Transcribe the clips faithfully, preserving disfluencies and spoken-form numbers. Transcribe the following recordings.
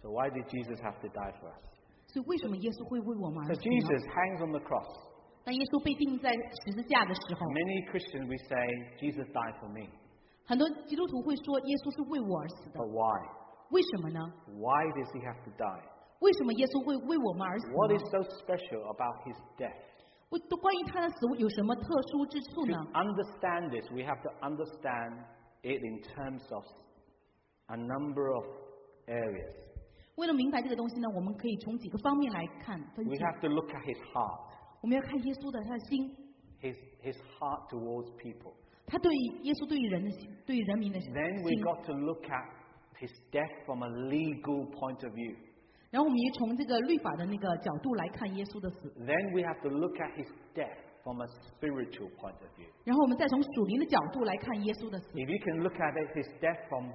So why did Jesus have to die for us? 所以为什么耶稣会为我们 So 而死 Jesus 呢？ hangs on the cross. 当耶稣被钉在十字架的时候， Many Christians we say Jesus died for me. 很多基督徒会说耶稣是为我而死的 But，why? 为什么呢？ Why does he have to die? 为什么耶稣会为我们而死 What 呢 is？so special about his death? 为关于他的死有什么特殊之处 To 呢？ understand this, we have to understand it in terms of a number of areas. 为了明白这个东西呢，我们可以从几个方面来看分 We 析。 have to look at his heart, 我们要看耶稣的他的心， his, his heart towards people. 他对耶稣对于人的心，对于人民的心。 Then we got to look at his death from a legal point of view. 然后我们也从这个律法的那个角度来看耶稣的死， Then we have to look at his death from a spiritual point of view. 然后我们再从属灵的角度来看耶稣的死。 If you can look at it, his death from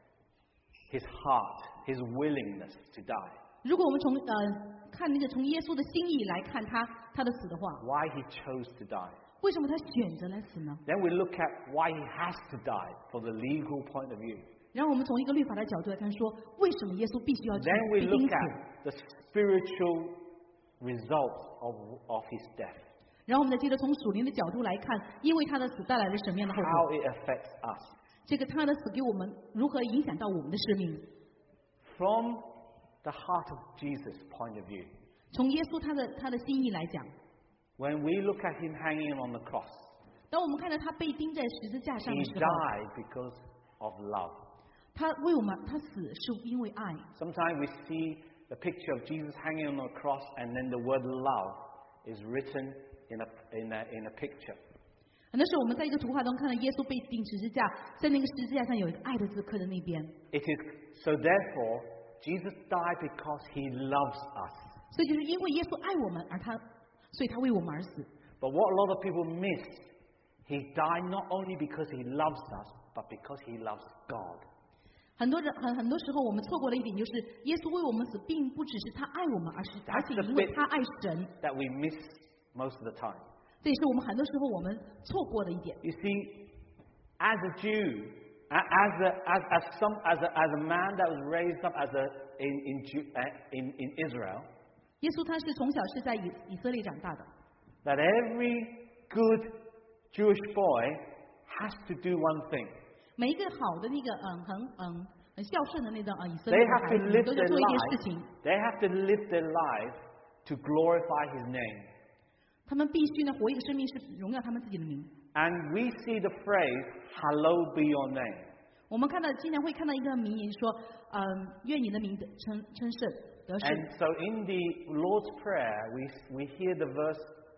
his heart, his willingness to die, 如果我们从呃看那个从耶稣的心意来看他他的死的话， why he chose to die. 为什么他选择来死呢？ Then we look at why he has to die from the legal point of view. 然后我们从一个律法的角度来看，说为什么耶稣必须要去 Then we 被 look 钉死？ at the spiritual results of, of his death, 然后我们再接着从属灵的角度来看，因为他的死带来了什么样的后 how 果？ it affects us. 这个他的死给我们如何影响到我们的生命？ From the heart of Jesus' point of view, 从耶稣他的他的心意来讲， when we look at him hanging on the cross, 当我们看到他被钉在十字架上 he 的时候， died because of love. 他为我们他死是因为爱。 Sometimes we see the picture of Jesus hanging on the cross, and then the word love is written in a, in a, in a picture. 很多时候我们在一个图画中看到耶稣被钉十字架，在那个十字架上有一个爱的字刻在那边， It is so therefore Jesus died because he loves us. 所以就是因为耶稣爱我们，而他，所以他为我们而死。 But what a lot of people miss, he died not only because he loves us, but because he loves God. 很多人很很多时候我们错过了一点，就是耶稣为我们死，并不只是他爱我们，而是而且因为他爱神， That we miss most of the time. 这也是我们很多时候我们错过的一点。 You see, as a Jew, a- as a, as, as some as a, as a man that was raised up as a in in, Ju- uh, in in Israel, 耶稣他是从小是在以以色列长大的， that every good Jewish boy has to do one thing. 每一个好的那个嗯很嗯很孝顺的那个呃以色 They 列的 have 孩 to 子， live 都要 their 做一件事 life. 情， They have to live their life to glorify His name. 他们必须呢活一个生命是荣耀他们自己的名。 And we see the phrase, "Hallowed be your name." 我们看到经常会看到一个名言说，嗯，愿你的名得称称圣得胜。 And so in the Lord's Prayer, we we hear the verse,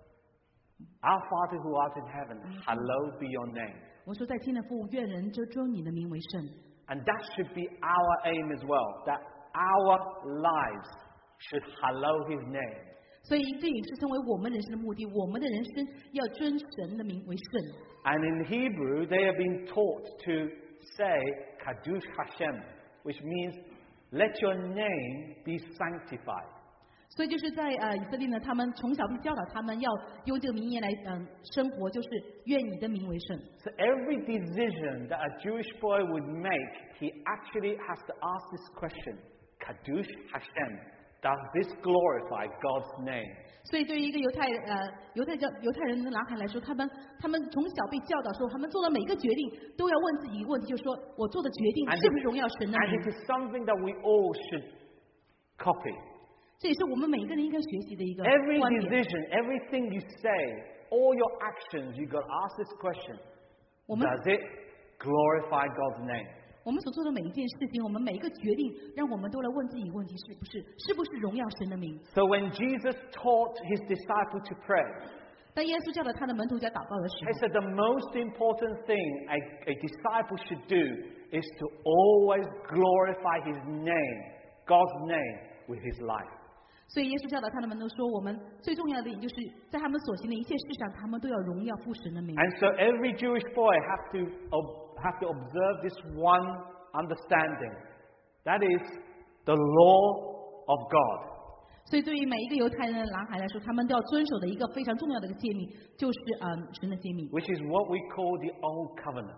"Our Father who art in heaven, hallowed be your name." 我说在天的父，愿人就尊你的名为圣。 And that should be our aim as well, that our lives should hallow His name. 所以这也是成为我们人生的目的，我们的人生要尊神的名为圣。 And in Hebrew, they have been taught to say, "Kadush Hashem," which means, "Let your name be sanctified." 所以就是在呃以色列呢，他们从小被教导，他们要用这个名言来嗯、呃、生活，就是愿你的名为圣。 So every decision that a Jewish boy would make, he actually has to ask this question, "Kadush Hashem, does this glorify God's name?" 所以对于一个犹太呃犹太教犹太人的男孩来说，他们他们从小被教导说，他们做的每个决定都要问自己一个问题，就是说我做的决定 And 是不是荣耀神的 And 名 it？is something that we all should copy. 这也是我们每一个人应该学习的一个 Every 观点。 decision, everything you say, all your actions, you've got to ask this question, 我们 does it glorify God's name? 我们所做的每一件事情，我们每一个决定，让我们都来问自己一个问题：是不是是不是荣耀神的名？ So when Jesus taught his disciples to pray, 当耶稣教导他的门徒在祷告的时 he 候， said the most important thing a, a disciple should do is to always glorify his name, God's name, with his life. 所以耶稣教导他的门徒说，我们最重要的一点就是在他们所行的一切事上，他们都要荣耀父神的名。 And so every Jewish boy have to ob- have to observe this one understanding. That is the law of God. 所以对于每一个犹太人的男孩来说，他们都要遵守的一个非常重要的一个诫命，就是嗯神的诫命。 Which is what we call the Old Covenant.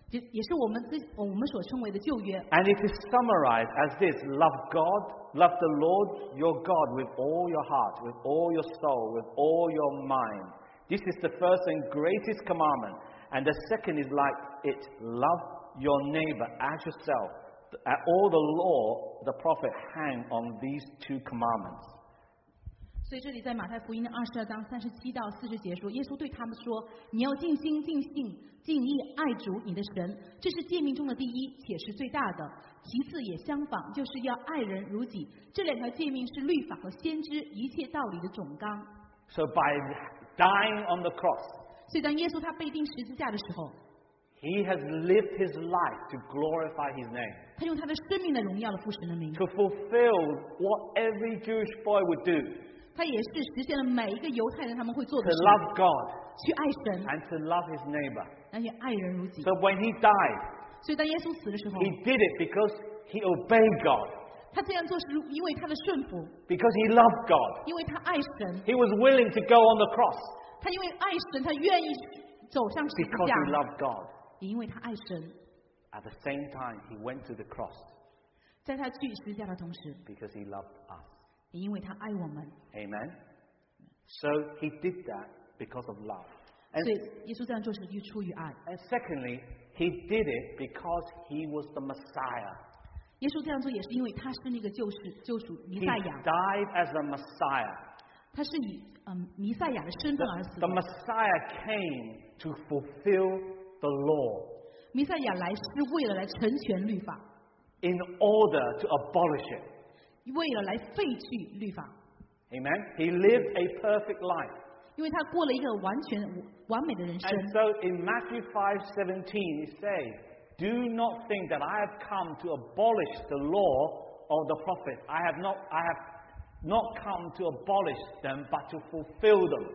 这也是我们自我们所称为的旧约。 And it is summarized as this: love God, love the Lord your God with all your heart, with all your soul, with all your mind. This is the first and greatest commandment. And the second is like it: love your neighbor as yourself. All the law, the prophet hang on these two commandments. 所以这里在马太福音的二十二章三十七到四十节说，耶稣对他们说：“你要尽心、尽性、尽意爱主你的神，这是诫命中的第一，且是最大的。其次也相仿，就是要爱人如己。这两条诫命是律法和先知一切道理的总纲。” So by dying on the cross, 所以当耶稣他被钉十字架的时候， he has lived his life to glorify his name, 他用他的生命来荣耀了父神的名， to fulfill what every Jewish boy would do, 他也是实现了每一个犹太人他们会做 to 的事， love God 去爱神， and to love his neighbor. 而且爱人如己。 So when he died, 所以当耶稣死的时候， he did it because he obeyed God, 他这样做是因为他的顺服， because he loved God. 因为他爱神， He was willing to go on the cross 他因为爱神，他愿意走上十字 because he 架， loved God. 也因为他爱神。 At the same time, he went to the cross 在他去十字架的同时， because he loved us. 也因为他爱我们， Amen? So he did that because of love. And, 所以耶稣这样做是出于爱。 and secondly, he did it because he was the Messiah. 耶稣这样做也是因为他是那个救世救主弥 He 赛亚， died as a Messiah. 他是以嗯弥赛亚的身份而死 The 的。 Messiah came to fulfill the law 弥赛亚来是为了来成全律法， in order to abolish it. 为了来废去律法， Amen? He lived a perfect life. 因为他过了一个完全完美的人生。 And so in Matthew five seventeen it says, "Do not think that I have come to abolish the law or the prophets. I have not I have not come to abolish them, but to fulfill them."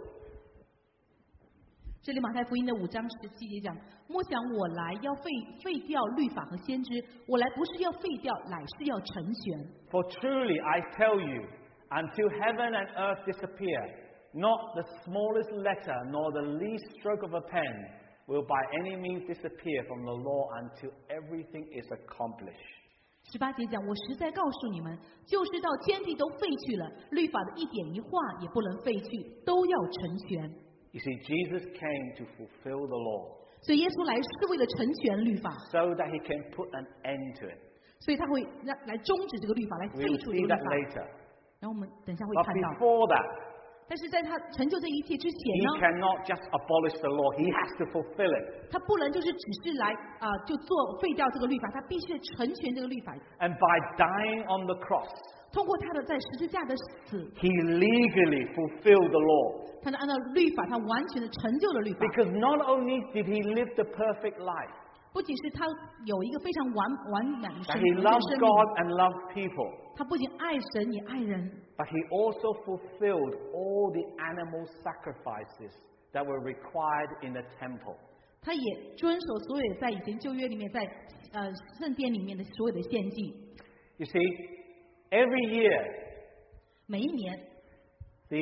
这里马太福音的五章十七节讲：莫想我来要废废掉律法和先知，我来不是要废掉，乃是要成全。 For truly I tell you, until heaven and earth disappear, not the smallest letter nor the least stroke of a pen will by any means disappear from the law until everything is accomplished. 十八节讲：我实在告诉你们，就是到天地都废去了，律法的一点一画也不能废去，都要成全。 You see, Jesus came to fulfill the law 所以耶稣来是为了成全律法， so that he can put an end to it. 所以他会让来终止这个律法，来 We 废 will 除这 see 个律 that 法。 later. 然后我们等一下会 But 看到， before that, 但是在他成就这一切之前 he 呢， cannot just abolish the law. He has to fulfill it. 他不能就是只是来啊、呃就做废掉这个律法，他必须成全这个律法。 And by dying on the cross, 通过他的在十字架的死， he legally fulfilled the law. 他能按照律法，他完全的成就了律法。 Because not only did he live the perfect life, 不仅是他有一个非常完完满的 that 生 he 命， loved 生 God 命 and loved people, 他不仅爱神也爱人， but he also fulfilled all the animal sacrifices that were required in the temple. 他也遵守所有在以前旧约里面在呃圣殿里面的所有的献祭。 You see, every year, 每一年， the,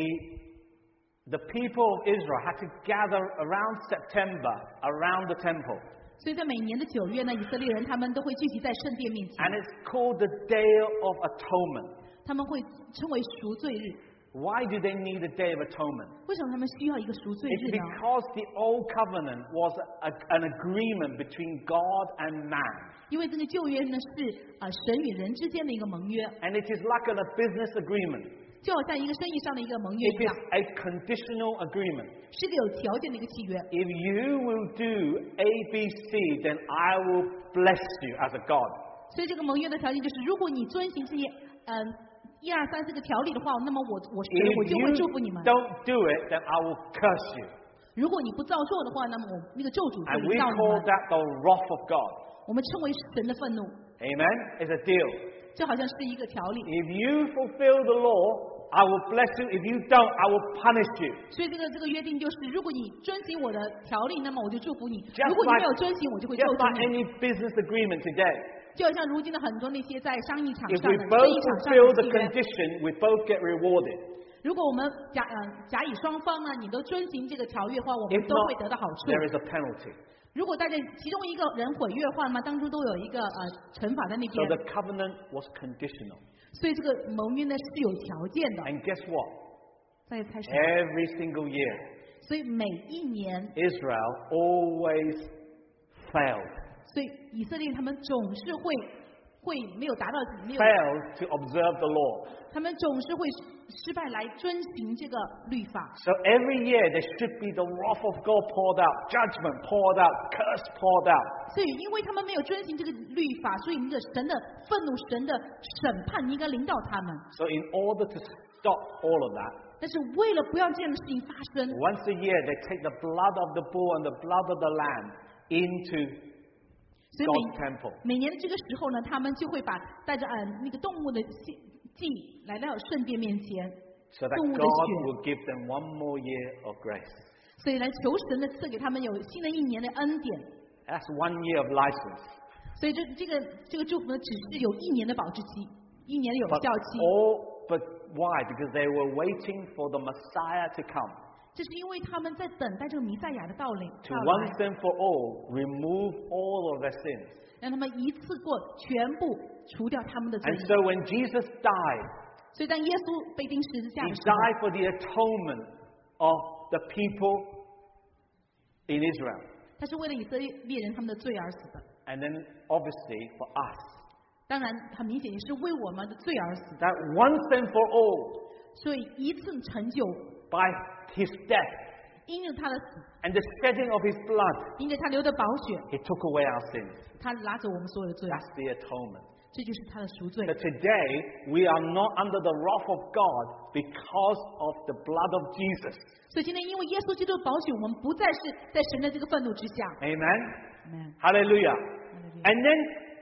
the people of Israel had to gather around September around the temple. 所以在每年的九月呢，以色列人他们都会聚集在圣殿面前， And it's called the Day of Atonement. 他们会称为赎罪日。 Why do they need a Day of Atonement? 为什么他们需要一个赎罪 It's 日呢？ because the Old Covenant was a, an agreement between God and man. 因为这个旧约呢是啊、呃神与人之间的一个盟约， And it is like a business agreement. 就好像一个生意上的一个盟约 It 一 is 样， a conditional agreement. 是个有条件的一个契约。 If you will do A, B, C, then I will bless you as a God. 所以这个盟约的条件就是，如果你遵行这些嗯、呃、一二三四个条例的话，那么我我神我 If 就会祝福你 you 们。 don't do it, then I will curse you. 如果你不照做的话，那么我那个咒诅 And 会 we 临到你 call 们。 that the wrath of God. 我们称为神的愤怒， Amen? It's a deal. 就好像是一个条例。 If you fulfill the law, I will bless you. If you don't, I will punish you. 所以这个这个约定就是，如果你遵行我的条例，那么我就祝福你； Just 如果你 like- 没有遵行，我就会咒 Just 诅 like 你。 any business agreement today. 就好像如今的很多那些在商业场 If 上 we 的生 both 意场上 fulfill 的 the 契约， condition, we both get rewarded. 如果我们甲呃甲乙双方呢，你都遵行这个条约的话，我们 If 都会 not, 得到好处。 there is a penalty. 如果大家其中一个人毁约的话，那么当中都有一个呃惩罚在那 So 边。 the covenant was conditional. 所以这个盟约呢是有条件的。 And guess what? 大家猜什么？ Every single year, 所以每一年， Israel always failed. 所以以色列他们总是会会没有达到没有， Failed to observe the law. 他们总是会失败来遵循这个律法。 So every year there should be the wrath of God poured out, judgment poured out, curse poured out. 所以因为他们没有遵循这个律法，所以那个神的愤怒、神的审判应该临到他们。 So in order to stop all of that, 但是为了不要这样的事情发生， once a year they take the blood of the bull and the blood of the lamb into 所以 God's 每 temple. 每年的这个时候呢，他们就会把带着呃那个动物的祭祭来到圣殿面前， So that 动物的 God 血， will give them one more year of grace. 所以来求神的赐给他们有新的一年的恩典。 That's one year of license. 所以这这个这个祝福呢，只是有一年的保质期，一年的有 But 效期。 all, but why? Because they were waiting for the Messiah to come. 这是因为他们在等待这个弥赛亚的到临 To 到 once 来， and for all remove all of their sins. 让他们一次过全部除掉他们的罪 And 孽。 so when Jesus died, 所以当耶稣被钉十字架 he 的时候， died for the atonement of the people in Israel. 他是为了以色列人他们的罪而死的。 And then obviously for us. 当然，很明显也是为我们的罪而死。 That once and for all, 所以一次成就， by his death 因着他的死， and the shedding of his blood, 因着他流的宝血， he took away our sins. 他拿走我们所有的罪， That's the atonement. 这就是他的赎罪 But。today, we are not under the wrath of God because of the blood of Jesus. 所以今天因为耶稣基督的宝血，我们不再是在神的这个愤怒之下。 Amen? Amen. Hallelujah. And then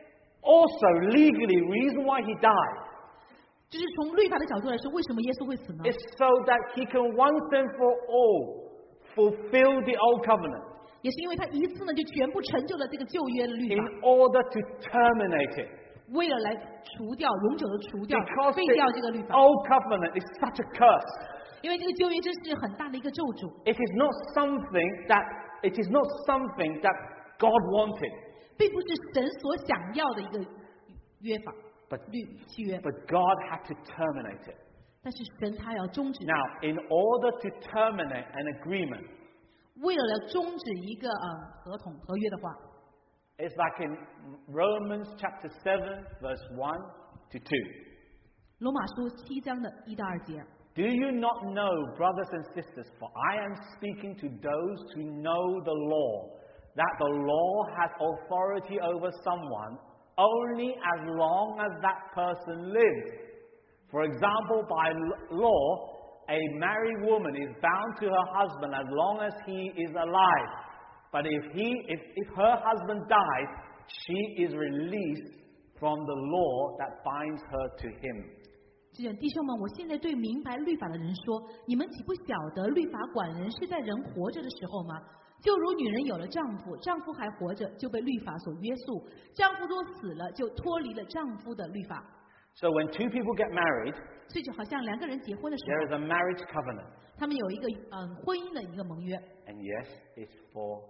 also legally, reason why he died 就是从律法的角度来说，为什么耶稣会死呢？ is so that he can once and for all fulfill the old covenant 也是因为他一次呢就全部成就了这个旧约的律 in 法， order to terminate it. 为了来除掉、永久的除掉、 Because 废掉这个律 the 法。 old covenant is such a curse. 因为这个旧约真是很大的一个咒诅， It is not something that it is not something that God wanted, 并不是神所想要的一个约法 but 律契约， but God had to terminate it. 但是神他要终止它。 Now, in order to terminate an agreement, 为了来终止一个呃合同合约的话， it's like in Romans chapter seven, verse one to two. 罗马书七章的一到二节。 Do you not know, brothers and sisters, for I am speaking to those who know the law, that the law has authority over someone only as long as that person lives. For example, by l- law, a married woman is bound to her husband as long as he is alive. But if he, if, if her husband dies, she is released from the law that binds her to him. 这样，弟兄们，我现在对明白律法的人说：你们岂不晓得律法管人是在人活着的时候吗？就如女人有了丈夫，丈夫还活着，就被律法所约束；丈夫若死了，就脱离了丈夫的律法。 So when two people get married, 所以就好像两个人结婚的时 there is 候， a marriage covenant. 他们有一个嗯婚姻的一个盟约， And yes, it's for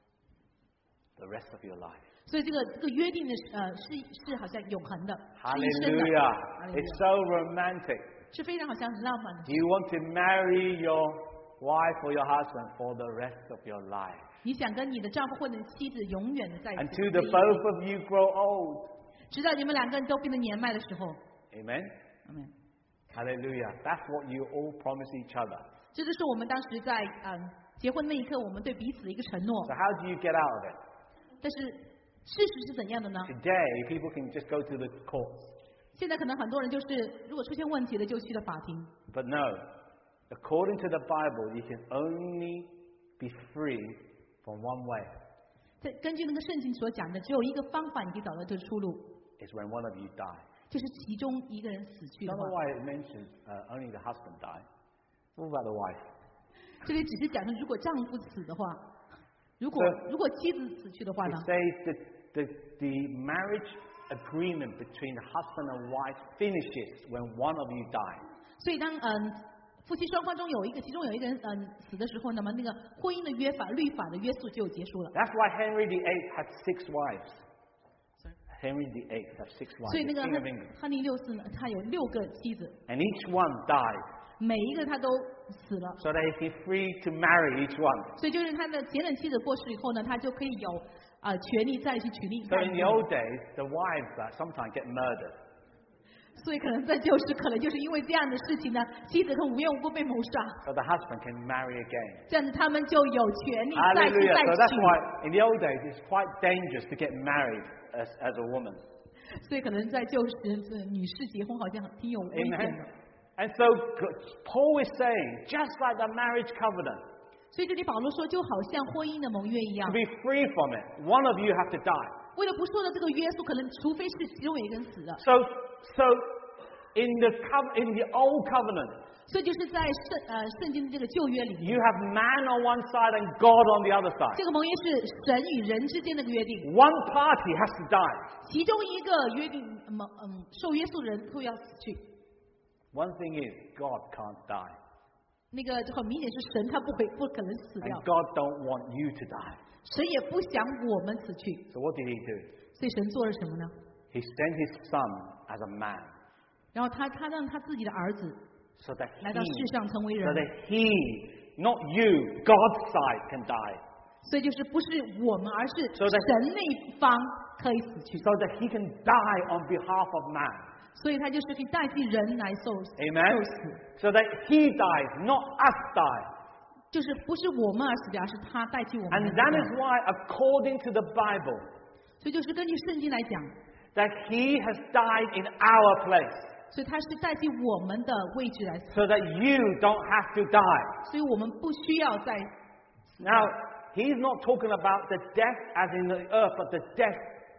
the rest of your life. 所以这个这个约定的是呃是是好像永恒的，是一生的， Hallelujah. 哈利路 It's 亚 so romantic. 是非常好像很浪漫的 Do。you want to marry your wife or your husband for the rest of your life? 你想跟你的丈夫或者妻子永远的在一起， Until the both of you grow old. 直到你们两个人都变得年迈的时候。 Amen? Amen。 Hallelujah. That's what you all promise each other. 这就是我们当时在嗯结婚那一刻，我们对彼此的一个承诺 So。how do you get out of it? 但是事实是怎样的呢？ Today, people can just go to the courts. 现在可能很多人就是如果出现问题了，就去了法庭。 But no. According to the Bible, you can only be free from one way. 在根据那个圣经所讲的，只有一个方法，你可以找到这个出路， It's when one of you die. 就是其中一个人死去 I 的 don't know 话。 why it mentions uh, only the husband die. What about the wife? 这里只是讲的，如果丈夫死的话，如果对如果妻子死去的话 It 呢？ says that the, the marriage agreement between the husband and wife finishes when one of you dies. 所以当嗯夫妻双方中有一个，其中有一个人嗯、呃、死的时候，那么那个婚姻的约法、律法的约束就结束了。 That's why Henry the Eighth had six wives. Henry the Eighth had six wives. 所以那个 the King of England. 汉利六世呢，他有六个妻子， And each one died. 每一个他都死了， So that he's free to marry each one. 所以就是他的前任妻子过世以后呢，他就可以有啊、呃、权利再去娶另一 So 个。 in the old days, the wives uh, sometimes get murdered. 所以可能在旧时，可能就是因为这样的事情呢，妻子可能无缘无故被谋杀， So the husband can marry again. 这样子他们就有权利再去 Hallelujah. 再 So that's 娶。 why in the old days it's quite dangerous to get married as, as a woman. 所以可能在旧时，这女士结婚好像挺有危险 Amen. 的。 And so Paul is saying, just like the marriage covenant, 所以这里保罗说，就好像婚姻的盟约一样 to，be free from it, one of you have to die. 为了不受到这个约束，可能除非是其中有一个人死了。 So, so in the cov- in the old covenant, 所以就是在圣呃圣经的这个旧约里面， you have man on one side and God on the other side. 这个盟约是神与人之间的一个约定， One party has to die. 其中一个约定盟嗯受约束的人会要死去。 One thing is, God can't die. 那个很明显是神他不会不可能死 And 掉， God don't want you to die. 神也不想我们死去， So what did he do? 所以神做了什么呢？ He sent his son as a man 然后他他让他自己的儿子 so that 来到 he, 世上成为 so 人， that he, not you, God's side can die. 所以就是不是我们，而是 So that- 神那一方可以死去， So that he can die on behalf of man. 所以他就是可以代替人来受 Amen. 受死， So that he dies, not us die. 就是不是我们而死掉，而是他代替我们 And 来死 that 掉 is why, according to the Bible, 所以就是根据圣经来讲， that he has died in our place 所以他是代替我们的位置来死， so that you don't have to die. 所以我们不需要再 Now, he's not talking about the death as in the earth, but the death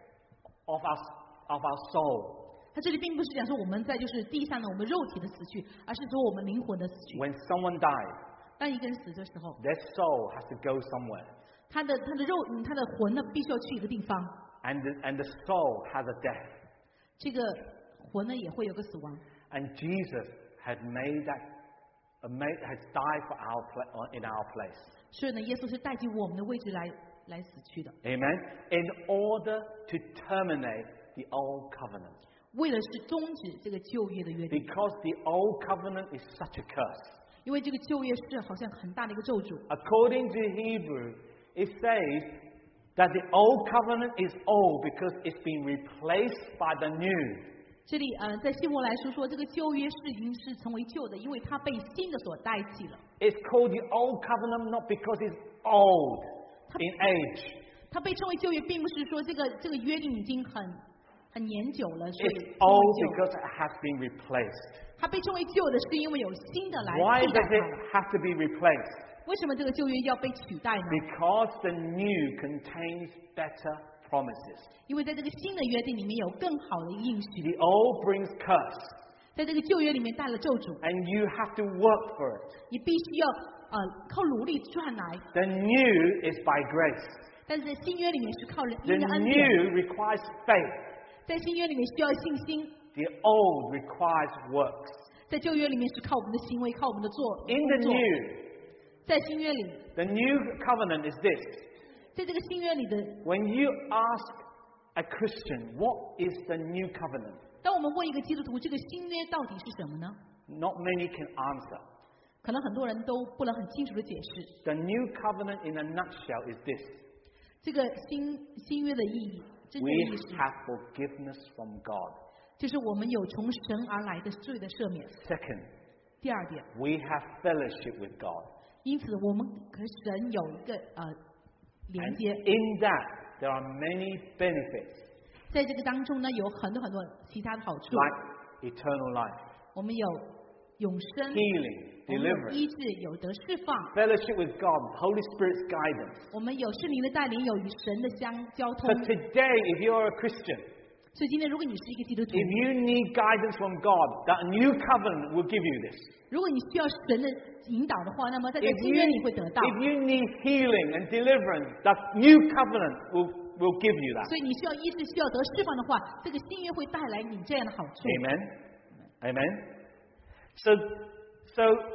of our, of our soul. 他这里并不是讲说我们在就是地上的我们肉体的死去，而是说我们灵魂的死去。 When someone dies, 当一个人死的时候， their soul has to go somewhere. 他的他的肉嗯他的魂呢必须要去一个地方， And the, and the soul has a death. 这个魂呢也会有个死亡。 And Jesus had made that, uh, made, has died for our pla- in our place. 所以呢，耶稣是代替我们的位置来来死去的， Amen. In order to terminate the old covenant. 为了是终止这个旧约的约定， Because the old covenant is such a curse. 因为这个旧约是好像很大的一个咒诅。 According to Hebrew, it says that the old covenant is old because it's been replaced by the new. 这里呃，在希伯来书说，这个旧约是已经是成为旧的，因为它被新的所代替了。 It's called the old covenant not because it's old in age. 它被称为旧约，并不是说这个这个约定已经很很年久了，所以 It's 称 old 为旧。 because it has been replaced. 它被称为旧的，是因为有新的来 Why 替代 does it 它。 have to be replaced? 为什么这个旧约要被取代呢？ Because the new contains better promises. 因为在这个新的约定里面有更好的一个应许， The old brings curse, 在这个旧约里面带了咒诅， and you have to work for it. 你必须要呃靠努力赚来。 The new is by grace. 但是在新约里面是靠人 The 因的恩典， new requires faith. 在新约里面需要信心， The old requires works. 在旧约里面是靠我们的行为，靠我们的做 In the 工作。 new, 在新约里， the new covenant is this. 在这个新约里的， When you ask a Christian, what is the new covenant? 当我们问一个基督徒，这个新约到底是什么呢？ Not many can answer. 可能很多人都不能很清楚的解释。 The new covenant in a nutshell is this. 这个新新约的意义，真正 We 的意义是， have forgiveness from God. 就是我们有从神而来的罪的赦免。 Second, 第二点， we have fellowship with God. 因此我们和神有一个呃连 And 接， in that, there are many benefits, 在这个当中呢，有很多很多其他的好处。 like eternal life, 我们有永生， healing, 我们有 deliverance, 医治，有得释放， fellowship with God, Holy Spirit's guidance. 我们有圣灵的带领，有与神的相交通 So。today, if you're a Christian, 所以今天，如果你是一个基督徒， if you need guidance from God, that new covenant will give you this. 如果你需要神的引导的话，那么在这 If 新 you, 约里会得到。 if you need healing and deliverance, that new covenant will, will give you that. 所以你需要医治，需要得释放的话，这个新约会带来你这样的好处。 Amen. Amen. So, so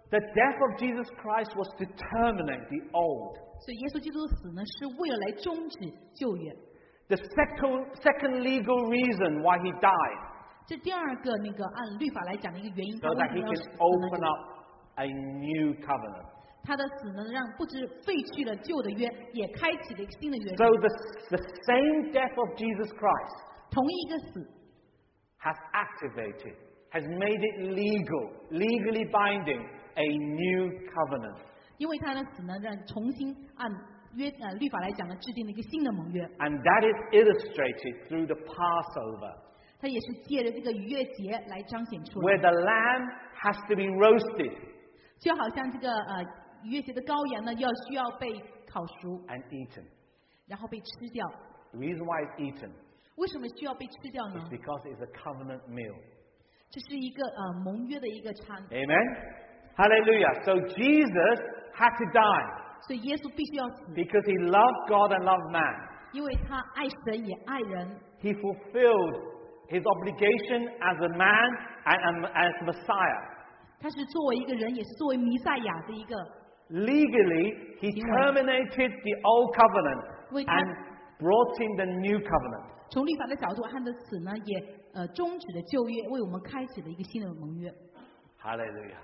The death of Jesus Christ was to terminate the old. 所以耶稣基督的死呢，是为了来终止旧约。 The second, second legal reason why he died, 这第二个那个按律法来讲的一个原因， so 他为 that 什 he 么要 can 死呢？ open up a new covenant. 他的死呢，让不止废去了旧的约，也开启了一个新的约。 So the, the same death of Jesus Christ 同一个死 has activated, has made it legal, legally binding, a new covenant. 因为他的死呢，让重新按约呃律法来讲呢，制定了一个新的盟约。 And that is illustrated through the Passover, 它也是借着这个逾越节来彰显出 where 来， the lamb has to be roasted 就好像这个呃逾越节的羔羊呢，要需要被烤熟， and eaten. 然后被吃掉。 The reason why it's eaten 为什么需要被吃掉呢 is？because it's a covenant meal. 这是一个呃盟约的一个餐， Amen? Hallelujah. So Jesus had to die 所以耶稣必须要死， because he loved God and loved man. 因为他爱神也爱人， He fulfilled his obligation as a man and, and as Messiah. 他是作为一个人，也是作为弥赛亚的一个， Legally, he terminated the old covenant Wait, and brought in the new covenant. 从律法的角度，他的死呢也呃终止了旧约，为我们开启了一个新的盟约。 Hallelujah.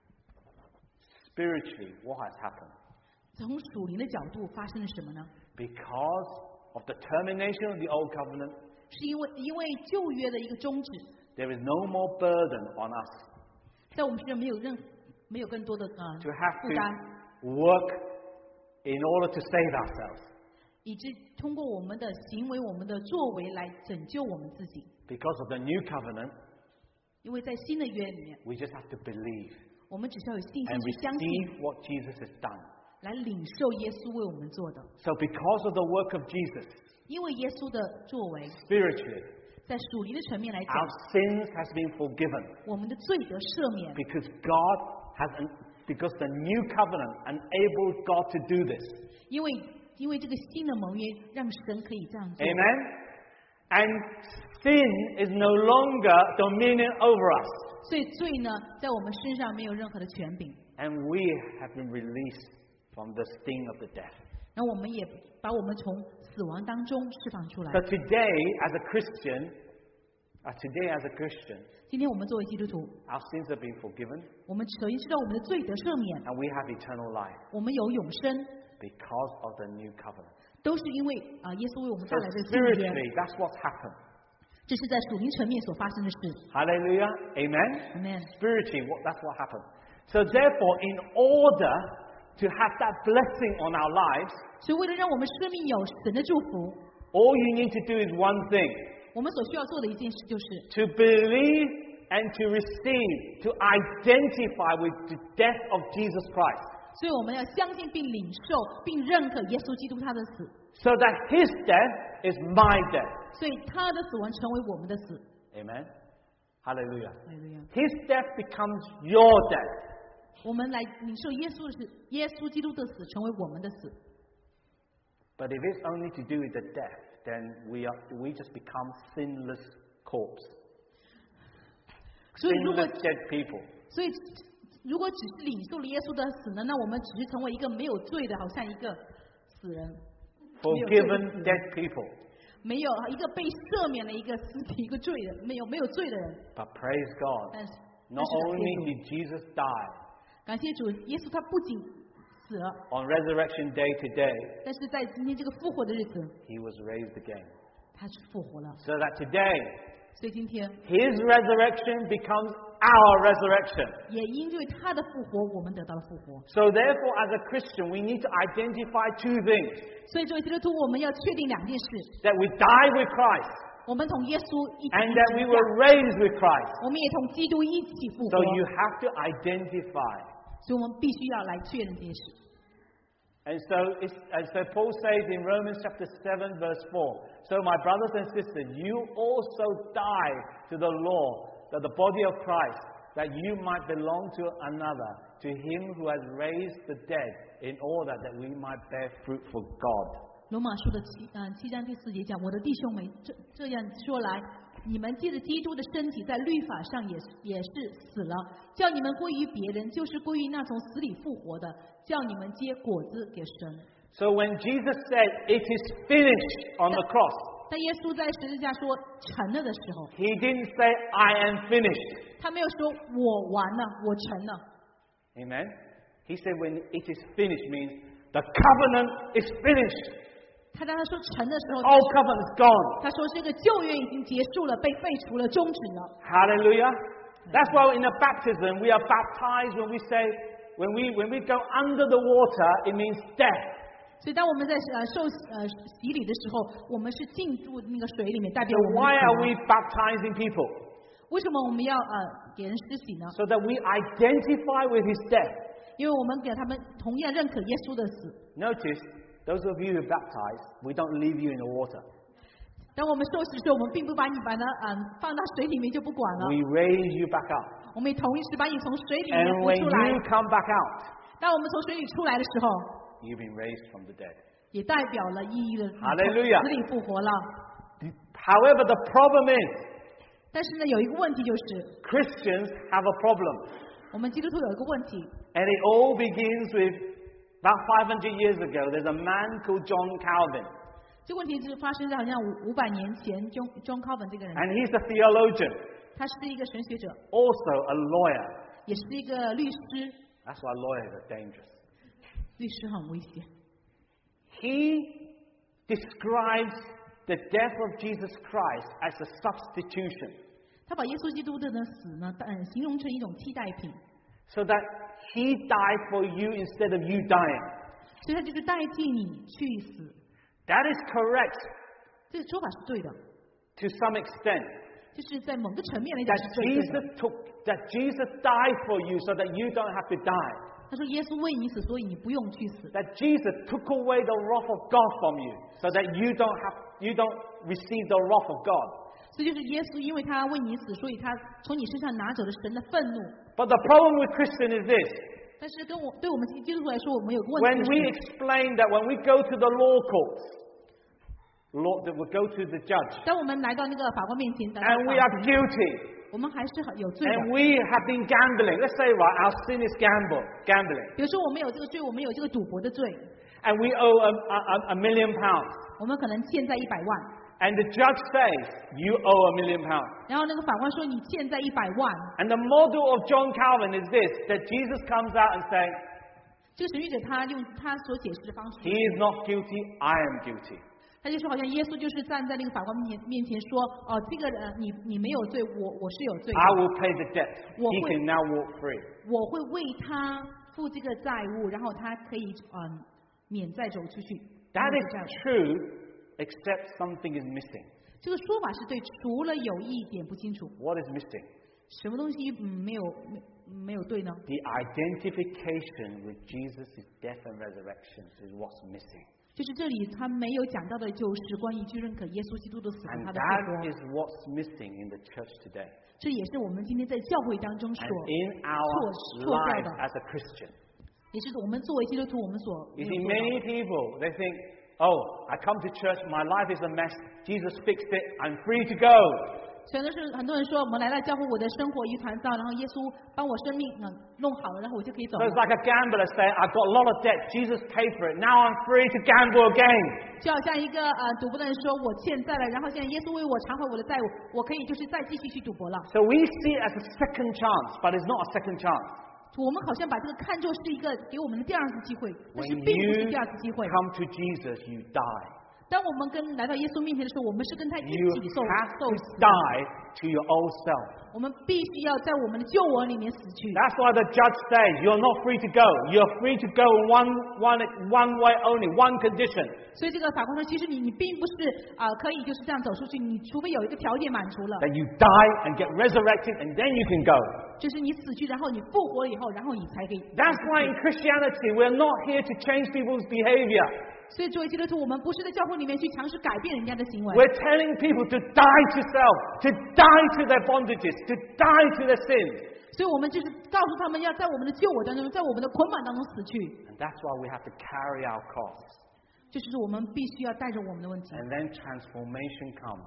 Spiritually, what has happened? 从属灵的角度发生了什么呢？ Because of the termination of the old covenant, 是因为因为旧约的一个终止， there is no more burden on us 在我们身上没有任没有更多的呃 to have 负担， to work in order to save ourselves. 以致通过我们的行为、我们的作为来拯救我们自己。 Because of the new covenant, 因为在新的约里面， we just have to believe 我们只需要有信 and 心去相信， receive what Jesus has done. 来领受耶稣为我们做的。 So because of the work of Jesus, 因为耶稣的作为， spiritually, 在属灵的层面来讲 our，sins has been forgiven 我们的罪得赦免， because God has, because the new covenant enabled God to do this. 因为因为这个新的盟约让神可以这样做。 Amen? And sin is no longer dominion over us. 所以罪呢，在我们身上没有任何的权柄， And we have been released from the sting of the death. 然后我们也把我们从死亡当中释放出来 So。today, as a Christian, uh, today as a Christian, 今天我们作为基督徒， our sins have been forgiven 我们首先知道我们的罪得赦免， and we have eternal life 我们有永生， because of the new covenant. 都是因为啊、耶稣为我们 So 带来的新约， spiritually, that's what's happened. 这是在属灵层面所发生的事。 Hallelujah. Amen. Amen. Spiritually, what, that's what happened. So therefore, in order to have that blessing on our lives, 所以为了让我们生命有神的祝福， all you need to do is one thing: 我们所需要做的一件事就是 to believe and to receive, to identify with the death of Jesus Christ, 所以我们要相信并领受并认可耶稣基督他的死， so that his death is my death. 所以他的死亡成为我们的死。 Amen. Hallelujah. 哈利路亚 His death becomes your death. 我们来领受耶稣的死，耶稣基督的死成为我们的死。 But if it's only to do with the death, then we are we just become sinless corpse, 所以如果 sinless dead people. 所以如果只是领受了耶稣的死呢，那我们只是成为一个没有罪的，好像一个死人，没有罪的死 Forgiven 人 dead people. 没有一个被赦免的一个尸体，一个罪人，没有没有罪的人。 But praise God, 但是 not 但是感 only 谢主 did Jesus die 感谢主，耶稣他不仅死了， on resurrection day today, 但是在今天这个复活的日子， he was raised again. 他是复活了。 So that today, 所以今天 his resurrection becomes our resurrection. 也因为他的复活，我们得到了复活。 So therefore, as a Christian, we need to identify two things: 所以作为基督徒，我们要确定两件事： that we die with Christ 我们同耶稣一起 and that we were raised with Christ. 我们也同基督一起复 So 活。 you have to identify. 所以我们必须要来确认这件事。 And so, it's, and so Paul says in Romans chapter seven, verse four, so my brothers and sisters, you also died to the law, that the body of Christ, that you might belong to another, to him who has raised the dead, in order that we might bear fruit for God. 罗马书的七嗯七章第四节讲，我的弟兄们，这这样说来， 你们借着基督的身体在律法上也也是死了，叫你们归于别人，就是归于那从死里复活的，叫你们结果子给神。 So when Jesus said, "It is finished" on the cross, 但耶稣在十字架说成了的时候， he didn't say, "I am finished." 他没有说我完了，我成了。 Amen. He said, "When it is finished," means the covenant is finished. 他当他说成的时候， Old covenant is gone. 他说这个旧约已经结束了，被废除了，终止了。 Hallelujah. That's why in the baptism we are baptized when we say, when we when we go under the water, it means death. 所以当我们在呃受呃洗礼的时候，我们是进入那个水里面，代表 So 我们 why 的 are 死 we 亡。 baptizing people? 为什么我们要呃给人施洗呢？ So that we identify with his death. 因为我们给他们同样认可耶稣的死。 Notice, those of you who are baptized, we don't leave you in the water. 当我们受洗的时候，我们并不把你把它嗯、呃、放到水里面就不管了， We raise you back up. 我们也同时把你从水里面 And 扶 when 出来。 you come back out, 当我们从水里出来的时候， you've been raised from the dead. 也代表了意义的 Hallelujah 死里复活了。 However, the problem is, 但是呢，有一个问题就是， Christians have a problem. 我们基督徒有一个问题， And it all begins with, about five hundred years ago, there's a man called John Calvin. 这个问题是发生在好像五五百年前，John John Calvin 这个人， And he's a theologian, 他是一个神学者， also a lawyer. 也是一个律师。 That's why lawyers are dangerous. 律师很危险。 He describes the death of Jesus Christ as a substitution, 他把耶稣基督的呢死呢，嗯，形容成一种替代品， so that he died for you instead of you dying. 所以他就是代替你去死。 That is correct 这个说法是对的， to some extent. 就是在某个层面来讲 That 是对的。 Jesus took, that Jesus died for you so that you don't have to die. 他说耶稣为你死，所以你不用去死。 That Jesus took away the wrath of God from you so that you don't have, you don't receive the wrath of God. 所以就是耶稣，因为他为你死，所以他从你身上拿走了神的愤怒。 But the problem with Christian is this. 但是跟我对我们基督徒来说，我们有个问 When 题 we 是， explain that when we go to the law courts, law, that we go to the judge, 当我们来到那个法官面前，来到 and we 法 are 庭， guilty, 我们还是很有罪的。 and we have been gambling. Let's say, right, our sin is gamble, gambling, 比如说我们有这个罪，我们有这个赌博的罪， and we owe a, a, a million pounds. 我们可能欠债一百万， And the judge says, you owe a million pounds. 然后那个法官说你欠债一百万。 And the model of John Calvin is this, that Jesus comes out and says, 这个神学者他用他所解释的方式， he is not guilty, I am guilty. 他就说好像耶稣就是站在那个法官面前面前说，哦，这个呃你你没有罪，我我是有罪的， I will pay the debt. Well, He wait. can now walk free. 我会为他付这个债务，然后他可以嗯免债走出去。 That 免债 is true, except something is missing. 这个说法是对，除了有一点不清楚， What is missing? 什么东西嗯没有没没有对呢？ The identification with Jesus' death and resurrection is what's missing. 就是这里他没有讲到的，就是关于去认可耶稣基督的死和 And 他的复 that 活， is what's missing in the church today. 这也是我们今天在教会当中所 And in our 错错掉 lives 的， as a Christian. 也是我们作为基督徒我们所 You 没有 see, 做到 many people, they think, oh, I come to church, my life is a mess, Jesus fixed it, I'm free to go. 全都是很多人说，我们来到教会，我的生活一团糟，然后耶稣帮我生命嗯弄好了，然后我就可以走 So 了 it's。like a gambler saying, I've got a lot of debt, Jesus paid for it, now I'm free to gamble again. 就好像一个呃赌博的人说，我欠债了，然后现在耶稣为我偿还我的债务，我可以就是再继续去赌博了。 So we see it as a second chance, but it's not a second chance. 我们好像把这个看作是一个给我们的第二次机会，但 When 是并不是 you 第二次机会。 come to Jesus, you die. 当我们跟来到耶稣面前的时候，我们是跟他一 You 起受 have 受 to 死， die to your old self. 我们必须要在我们的旧我里面死去。 That's why the judge says you're not free to go. You're free to go one, one, one way only, one condition. 所以这个法官说，其实你你并不是啊、呃可以就是这样走出去，你除非有一个条件满足了， That you die and get resurrected and then you can go. 就是你死去，然后你复活了以后，然后你才可以。 That's why in Christianity we're not here to change people's behavior. 所以作为基督徒，我们不是在教会里面去尝试改变人家的行为， We're telling people to die to self, to die to their bondages, to die to their sins. 所以我们就是告诉他们要在我们的旧我当中，在我们的捆绑当中死去， And that's why we have to carry our cross. 就是我们必须要带着我们的问题， And then transformation comes.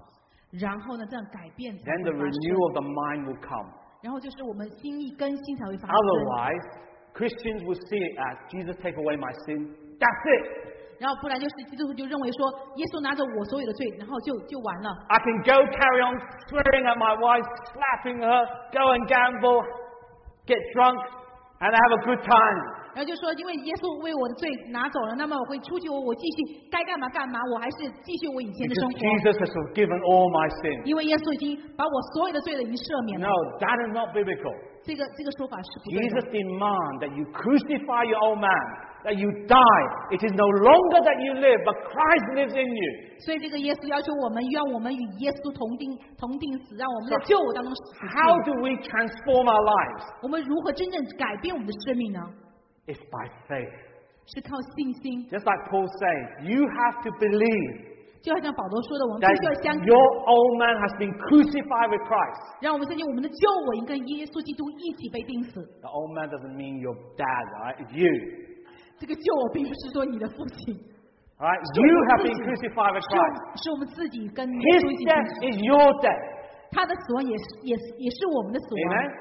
然后呢，这样改变才 Then the 会发 renewal 生。 of the mind will come. 然后就是我们心意更新才会发生。 Otherwise, Christians will see it as Jesus take away my sin. That's it. 然后不然就是基督徒就认为说，耶稣拿着我所有的罪，然后就就完了。 I can go carry on swearing at my wife, slapping her, go and gamble, get drunk, and have a good time. 然后就说，因为耶稣为我的罪拿走了，那么我会出去，我我继续该干嘛干嘛，我还是继续我以前的 Because 生活。 Jesus has forgiven all my sins. 因为耶稣已经把我所有的罪都已经赦免了。 No, that is not biblical. 这个这个说法是不对 Jesus 的。 demands that you crucify your old man, that you die. It is no longer that you live, but Christ lives in you. 所以这个耶稣要求我们，让我们与耶稣同定同定死，让我们在救我当中死去。 How do we transform our lives? 我们如何真正改变我们的生命呢？ It's by faith. 是靠信心。 Just like Paul says, you have to believe 就好像保罗说的，我们必须要 that 相信， your old man has been crucified with Christ. 让我们相信我们的救我应跟耶稣基督一起被钉死。 The old man doesn't mean your dad, right? It's you. 这个救我并不是说你的父亲， Right? 是 You 我们 have 自 been 己， crucified with 是 Christ. 是我们自己跟耶 His 稣一起钉 death 死。 is your death. 他的死亡也是也是也是我们的死亡， Amen?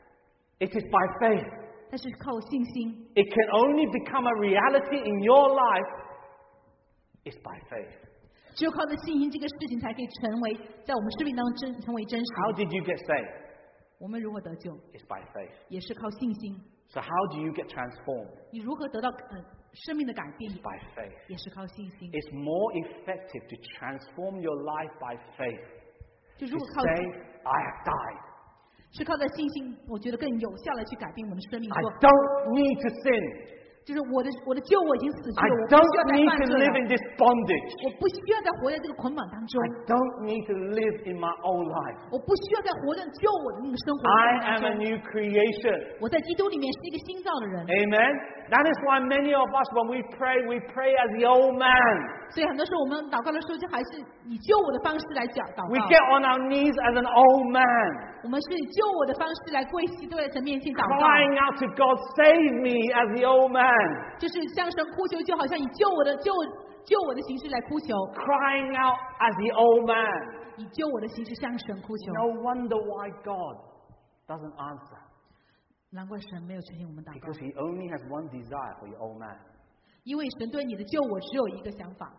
It is by faith. 但是靠信心。 It can only become a reality in your life is by faith. 只有靠着信心，这个事情才可以成为在我们生命当中真成为真实。 How did you get saved? 我们如何得救， It's by faith. 也是靠信心。 So how do you get transformed? 你如何得到呃生命的改变， By faith. 也是靠信心。 It's more effective to transform your life by faith. 就 To 如果靠 say, I have died. 是靠着信心，我觉得更有效的去改变我们的生命。 I 说 don't need to sin. 就是我的我的救我已经死去 I 了，我不需要 don't 再 need 犯 to 罪 live 了， in this bondage. 我不需要再活在这个捆绑当中， I don't need to live in my old life. 我不需要再活在救我的那个生活 I 当 am a 中。 new creation. 我在基督里面是一个新造的人， Amen. That is why many of us, when we pray, we pray as the old man. 所以很多时候我们祷告的时候，就还是以救我的方式来讲祷 We 告。 get on our knees as an old man, 我们是以救我的方式来跪膝，对在神面前祷告， crying out to God, save me as the old man, 就是向神哭求，就好像以救我的救救我的形式来哭求， crying out as the old man. 以救我的形式向神哭求。 No wonder why God doesn't answer. 难怪神没有垂听我们祷告 Because，He only has one desire for your old man. 因为神对你的救我只有一个想法，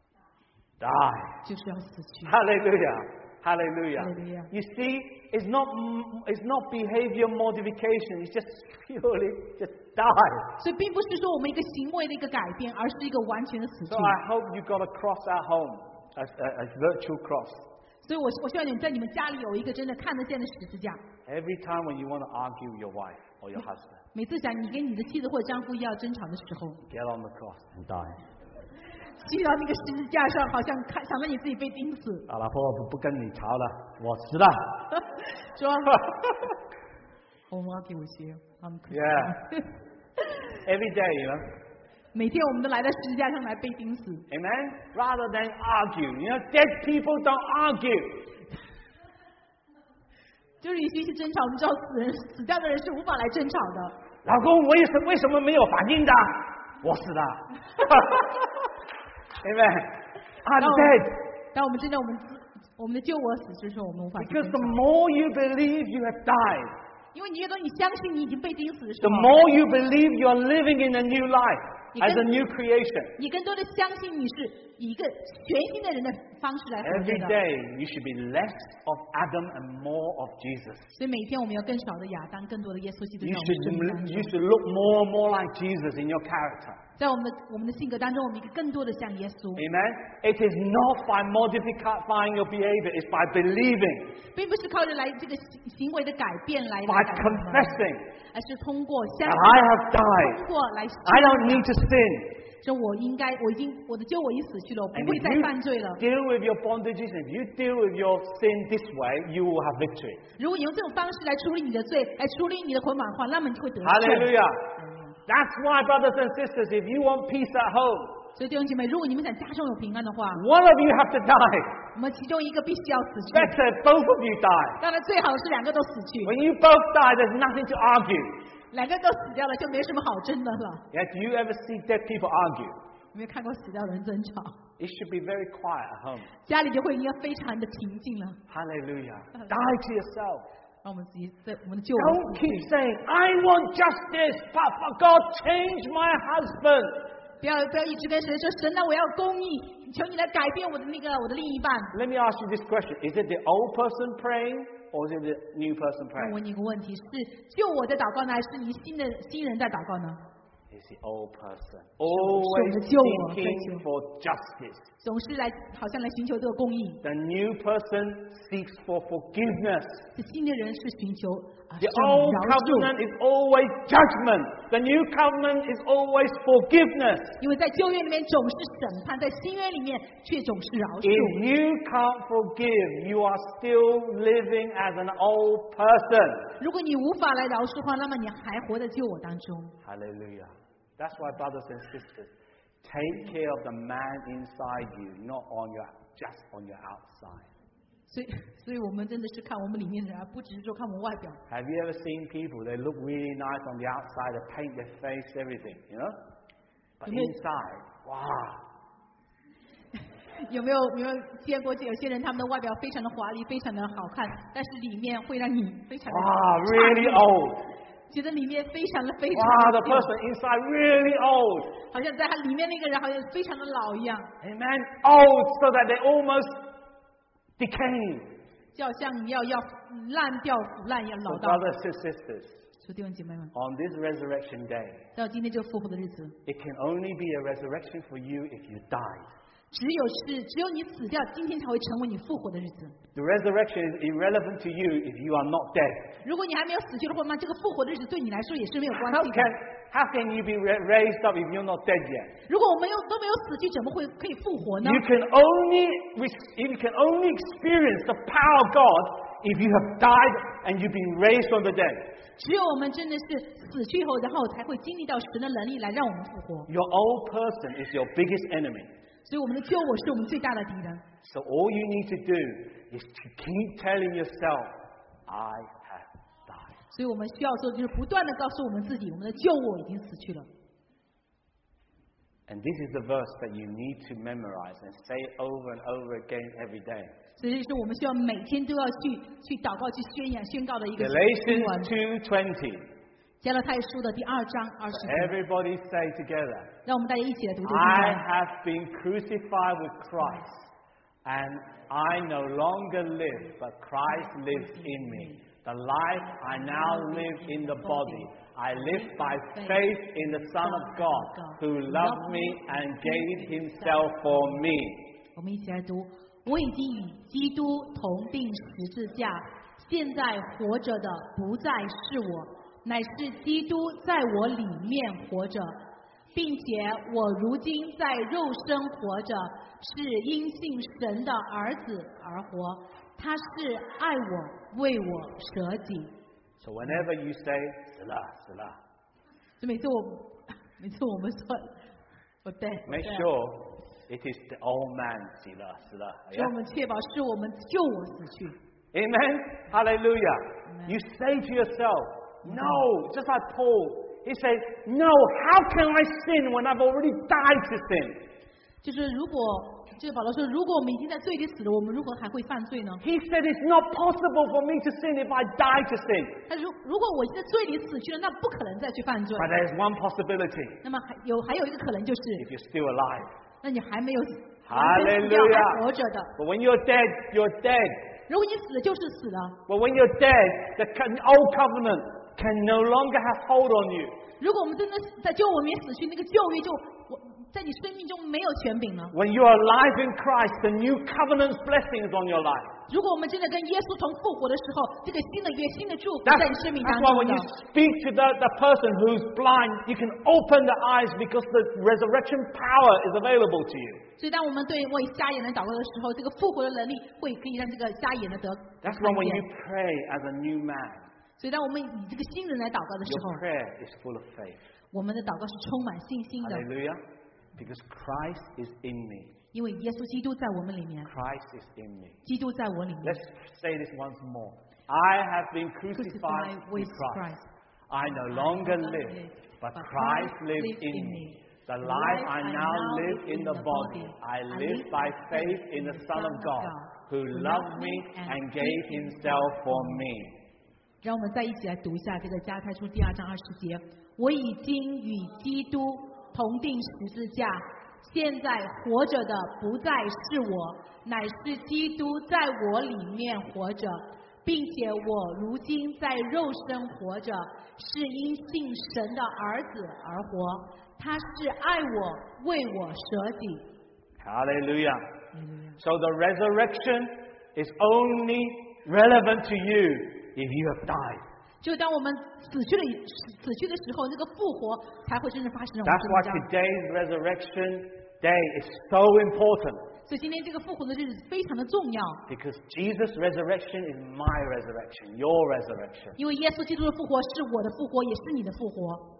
Die. 就是要死去。 Hallelujah. Hallelujah. Hallelujah. You see, it's not, it's not behavior modification. It's just purely just die. 所以并不是说我们一个行为的一个改变，而是一个完全的死去 So。I hope you got a cross at home, a, a, a virtual cross. 所以我我希望你们在你们家里有一个真的看得见的十字架。 Every time when you want to argue with your wife or your husband, 每次想你跟你的妻子或者丈夫要争吵的时候， get on the cross and die. 去到那个十字架上，好像看想到你自己被钉死， 啊，老婆，我不不跟你吵了，我死了。 说我们要给我些，他们可 Yeah. Every day, you know. 每天我们都来到十字架上来被钉死， Amen? Rather than argue. You know, dead people don't argue. 就是与其去争吵，我们知道死人死掉的人是无法来争吵的。 老公，为什为什么没有反应的？我死了。Amen. I'm 当我 dead. 当我们真的我们我们的救我死之时候，我们无法去 Because 争 the 吵， more you believe you have died, 因为你越多你相信你已经被钉死的时 the 候， more you believe you are living in a new life, You as can- a new creation. 你更多的相信你是以一个全新的人的方式来活着 Every 的。 day you should be less of Adam and more of Jesus. 所以每天我们要更少的亚当，更多的耶稣基督 You 在我们生命当 should, 中 you。should look more and more like Jesus in your character. 在我们的我们的性格当中，我们应该更多的像耶稣， Amen? It is not by modifying your behavior, it's by believing, 并不是靠着来这个行行为的改变来 by 来改变我们， confessing 而是通过相 that 信， I have died. 通过来 I don't need to sin. 说我应该，我已经我的救我已经死去了，我不 And 会 if 再 you 犯罪了。 deal with your bondages, if you deal with your sin this way, you will have victory. 如果你用这种方式来处理你的罪，来处理你的捆绑的话，那么你就会得胜。 Hallelujah. That's why, brothers and sisters, if you want peace at home, 所以弟兄姐妹，如果你们想家中有平安的话， one of you have to die. 我们其中一个必须要死去。 Better both of you die. 当然最好是两个都死去， When you both die, there's nothing to argue. 两个都死掉了就没什么好争的了。 Yeah, do you ever see dead people argue? 没有看过死掉的人争吵？ It should be very quiet at home. 家里就会应该非常的平静了。 Hallelujah. Die to yourself. 让我们自己在我们的救我 Don't keep saying, I want justice, but for God, change my husband. 不要不要一直跟神说神啊，我要公义，求你来改变我的那个我的另一半。 Let me ask you this question. Is it the old person praying or is it the new person 那 praying? 问你一个问题：是救我在祷告呢，还是你新的新人在祷告呢？ It's the old person. Always seeking for justice. 总是来好像来寻求这个公义。 The new person seeks for forgiveness. 这新的人是寻求啊 The 上 old 饶恕， covenant is always judgment. The new covenant is always forgiveness. 因为在旧约里面总是审判，在新约里面却总是饶 If 恕。 you can't forgive, you are still living as an old person. 如果你无法来饶恕的话，那么你还活在救我当中。 Hallelujah. That's why, brothers and sisters, take care of the man inside you, not on your just on your outside. 所以，所以我们真的是看我们里面的人，而不只是说看我们外表。 Have you ever seen people? They look really nice on the outside, they paint their face, everything, you know? But inside, wow. 有没有有没有见过有些人，他们的外表非常的华丽，非常的好看，但是里面会让你非常的 Wow, really old. 觉得里面非常的非常 Wow, 的 the person inside really old. 好像在他里面那个人好像非常的老一样， Amen. Old so that they almost decay. 就好像你要要烂掉、腐烂一样 So 老到。 brothers and sisters, 所以弟兄姐妹们， on this resurrection day, 到今天这个复活的日子， it can only be a resurrection for you if you died. 只有是只有你死掉，今天才会成为你复活的日子。 The resurrection is irrelevant to you if you are not dead. 如果你还没有死去的话，那这个复活的日子对你来说也是没有关 How 系的。 can how can you be ra- raised up if you're not dead yet? 如果我们有都没有死去，怎么会可以复活呢？ You can only re- you can only experience the power of God if you have died and you've been raised from the dead. 只有我们真的是死去以后，然后才会经历到神的能力来让我们复活。 Your old person is your biggest enemy. 所以我们的救我是我们最大的敌人。 So all you need to do is to keep telling yourself, I have died. 所以我们需要做的就是不断的告诉我们自己，我们的救我已经死去了。 And this is the verse that you need to memorize and say over and over again every day. 所以这是我们需要每天都要去去祷告、去宣扬、宣告的一个经 Galatians 文。 two twenty. 加拉太书的第二章二十节， Everybody say together, 让我们大家一起来读这个 I 经文。 have been crucified with Christ, and I no longer live, but Christ lives in me. The life I now live in the body, I live by faith in the Son of God, who loved me and gave himself for me. 我们一起来读：我已经与基督同定十字架，现在活着的不再是我，乃是基督在我里面活着，并且我如今在肉身活着，是因信神的儿子而活。他是爱我，为我舍己。 So whenever you say, Salah, Salah, 所以每次我每次我们说我对， make sure it is the old man, Salah, Salah. 所以我们确保是我们救我死去。 Amen? Hallelujah. Amen. You say to yourself, no, just like Paul, he says, no, how can I sin when I've already died to sin? 就是如果就是保罗说，如果我们已经在罪里死了，我们如何还会犯罪呢？ He said it's not possible for me to sin if I die to sin. 那如如果我在罪里死去了，那不可能再去犯罪。 But there's one possibility 那么还有还有一个可能就是， if you're still alive. 那你还没有完全死掉， Hallelujah. 还活着的。 But when you're dead, you're dead. 如果你死了就是死了。 But when you're dead, the co- old covenant can no longer have hold on you. 如果我们真的在救我们死去，那个旧约就我在你生命中没有权柄了。 When you are alive in Christ, the new covenant's blessings on your life. 如果我们真的跟耶稣同复活的时候，这个新的约、新的祝福 That's, 在你生命当 that's why 中 when 的 you。speak to the, the person who's blind, you can open the eyes because the resurrection power is available to you. 所以，当我们对为瞎眼人祷告的时候，这个复活的能力会可以让这个瞎眼的得 That's 看 why when 见 you。pray as a new man, 所以，当我们以这个新人来祷告的时 your 候， prayer is full of faith. 我们的祷告是充满信心的， Hallelujah. Because Christ is in me. 因为耶稣基督在我们里面， Christ is in me. 基督在我里面。 Let's say this once more. I have been crucified Crucified with with Christ. Christ. I no longer live, but Christ lives in me. The life I now live in the body, I live by faith in the Son of God, who loved me and gave himself for me. 让我们再一起来读一下这个加太书第二章二十节。我已经与基督同定十字架，现在活着的不再是我，乃是基督在我里面活着，并且我如今在肉身活着，是因信神的儿子而活。他是爱我，为我舍己。 Hallelujah. So the resurrection is only relevant to you if you have died. 就当我们死去的死去的时候，那个复活才会真正发生在我们 That's why 身上。 today's resurrection day is so important. 所以今天这个复活的日子非常的重要， Because Jesus' resurrection is my resurrection, your resurrection. 因为耶稣基督的复活是我的复活，也是你的复活。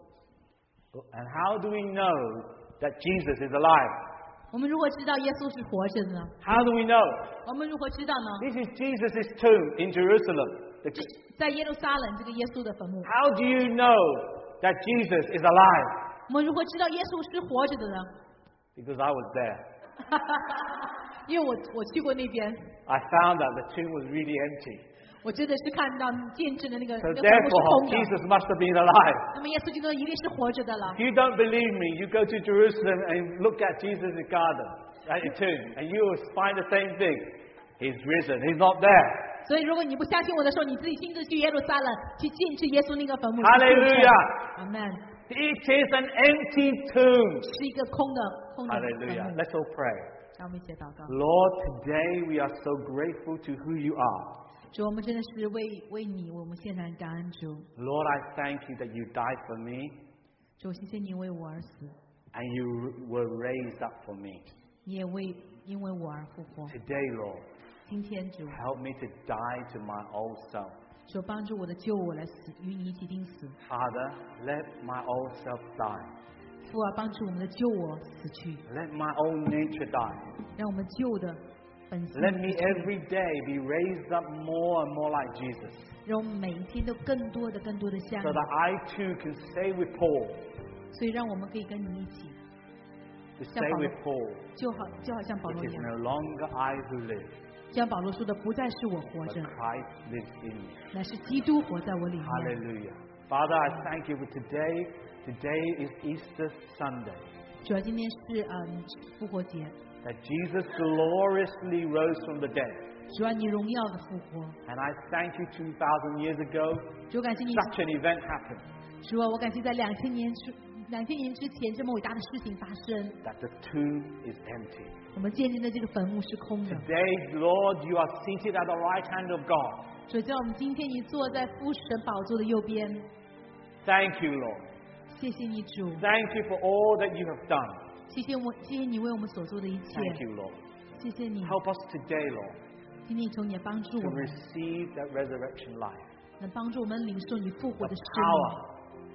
And how do we know that Jesus is alive? 我们如何知道耶稣是活着的呢？ How do we know? 我们如何知道呢？ This is Jesus' tomb in Jerusalem. The- 在耶路撒冷这个耶稣的坟墓， How do you know that Jesus is alive? 我们如何知道耶稣是活着的呢？ Because I was there. 因为我我去过那边， I found that the tomb was really empty. 我真的是看到见证的那个 So 那个坟墓是 therefore, 空的。 Jesus must have been alive. 那么耶稣基督一定是活着的了。 If you don't believe me, you go to Jerusalem and look at Jesus' garden, at the tomb, and you will find the same thing. He's risen. He's not there. 所以如果你不相信我的时候，你自己亲自去耶路撒冷去见证耶稣那个坟墓。 Hallelujah. 阿门。 It is an empty tomb. 是一个空的空的坟 Hallelujah. 墓。 Let's all pray. 让我们一起祷告。 Lord, today we are so grateful to who you are. 主，我们真的是为为你，为我们献上感恩主。 Lord, I thank you that you died for me 主，谢谢你为我而死， and you were raised up for me. 你也为因为我而复活。 Today, Lord, 今天主， help me to die to my old self. 主帮助我的救我来死，与你一起钉死。 Father, let my old self die. 父啊，帮助我们的救我死去， Let my old nature die. 让我们旧的本性 Let me 死去 every day be raised up more and more like Jesus, 让我们每一天都更多的、更多的像 so 你， that I too can say with Paul, 所以让我们可以跟你一起， to 像 say 保罗 with Paul, 就好就好像保 it 罗一 is 样， no longer I who live, 就像保罗说的，不再是我活 but 着， Christ lives in me. 乃是基督活在我里面。 Hallelujah. Father, I thank you for today. Today is Easter Sunday, 主要今天是嗯复活节， that Jesus gloriously rose from the dead. 主要你荣耀的复活， And I thank you two thousand years ago, 主感谢你， such an event happened, 主啊，我感谢在两千年之两千年之前这么伟大的事情发生， that the tomb is empty. 我们见证的这个坟墓是空的。 Today, Lord, you are seated at the right hand of God. 主叫我们今天你坐在父神宝座的右边， Thank you, Lord. 谢谢你主， Thank you for all that you have done. 谢谢我，谢谢你为我们所做的一切， Thank you, Lord. 谢谢你， Help us today, Lord, 今天求你也帮助 to 我们， receive that resurrection life. 能帮助我们领受你复活 The 的生命。 power,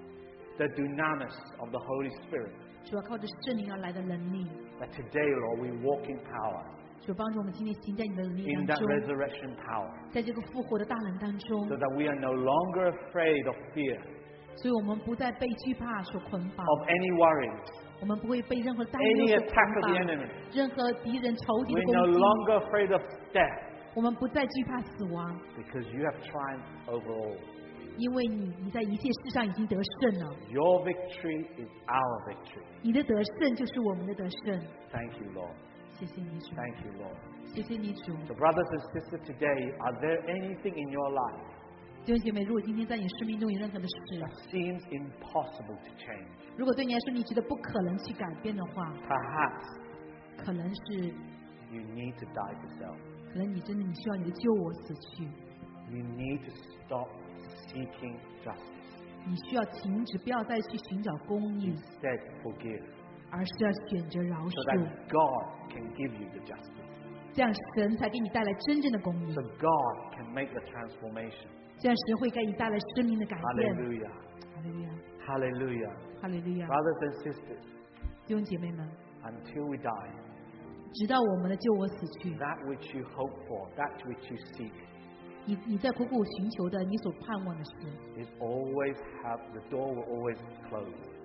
the dunamis of the Holy Spirit. 主要靠着圣灵而来的能力， That today, Lord, we walk in power, 主帮助我们今天行在你的能力 in 当 that 中， resurrection power, 在这个复活的大能当中 so，that we are no longer afraid of fear, 所以我们不再被惧怕所捆绑， of any worries, 我们不会被任何担 any 忧所 attack of 捆 the 绑， enemy. 任何敌人仇敌的 We're no 攻击， longer afraid of death, 我们不再惧怕死亡， because you have triumphed over all. 因为你你在一切事上已经得胜了， Your victory is our victory. 你的得胜就是我们的得胜。 Thank you, Lord. 谢谢你主， Thank you, Lord. 谢谢你主。 So, brothers and sisters, today, are there anything in your life 弟兄姐妹，如果今天在你生命中有任何的事， that seems impossible to change? 如果对你来说你觉得不可能去改变的话， Perhaps 可能是， you need to die to self. 可能你真的你需要你的救我死去， You need to stop seeking justice. 你需要停止，不要再去寻找公义， Instead, forgive, 而是要选择饶 so 恕， that God can give you the justice. 这样神才给你带来真正的公义， So God can make the transformation. 这样神会给你带来生命的改变。 Hallelujah. 哈利路亚， Hallelujah. 哈利路亚， Brothers and sisters, 弟兄姐妹们， until we die, 直到我们的救我死去， that which you hope for, that which you seek, 你你在苦苦寻求的，你所盼望的事， is always have the door will always close.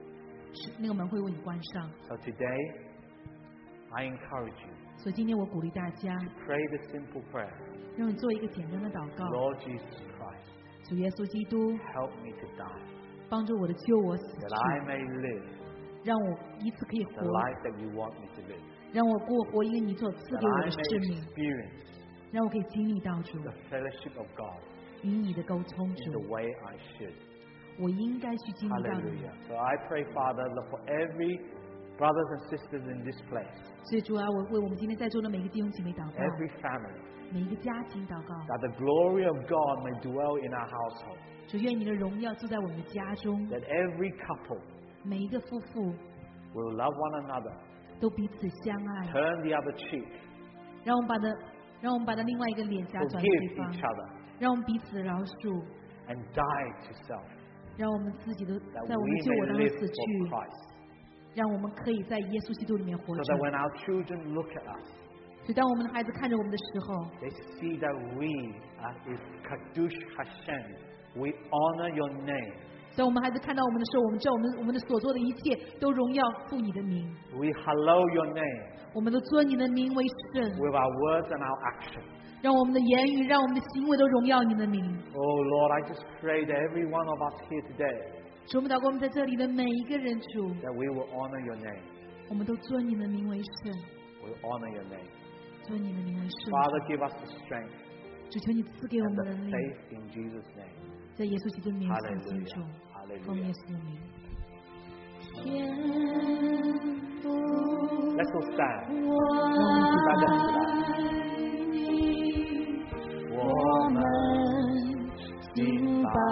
是那个门会为你关上。 So today, I encourage you 所以今天我鼓励大家， to pray the simple prayer. 让你做一个简单的祷告。 Lord Jesus Christ, 主耶稣基督， help me to die, 帮助我的救我死 that I 去， may live 让我一次可以 the 活， life that you want me to live, 让我过活一个你所赐 that 给我 I 的 may 生命， experience 让我可以经历到主 the fellowship of God 与你的沟通 in 主 the，way I should. 我应该去经历到你。 Hallelujah. So I pray, Father, Lord, for every brothers and sisters in this place, 所以主啊，我为我们今天在座的每个弟兄姐妹祷告， every family, 每一个家庭祷告， that the glory of God may dwell in our household, 主愿你的荣耀住在我们的家中， that every couple 每一个夫妇 will love one another, 都彼此相爱， turn the other cheek, 让我们把的让我们把的另外一个脸颊转给 forgive 对方， each other, 让我们彼此饶恕， and die to self, 让我们自己的 that 在我们 we 救我 may 当中 live 死 for 去， Christ. 让我们可以在耶稣基督里面活 So 着。 that when our children look at us, 所以当我们的孩子看着我们的时候， they see that we uh, is Kadush Hashem. We honor your name. 当我们孩子看到我们的时候，我们知道我们我们的所做的一切都荣耀父你的名， We hallow your name 我们都尊你的名为圣， with our words and our actions. 让我们的言语，让我们的行为都荣耀你的名。 Oh Lord, I just pray that every one of us here today, 主，我们祷告，我们在这里的每一个人，主， that we will honor your name. 我们都尊你的名为圣， We'll honor your name. 尊你的名为圣。 Father, give us the strength 主，求你赐给我 and 们的 the 力， faith in Jesus' name. 在耶稣基督的名相信主， Hallelujah. 奉耶 Hallelujah. 稣的名。 Let's all stand. 让我们一起大家起来。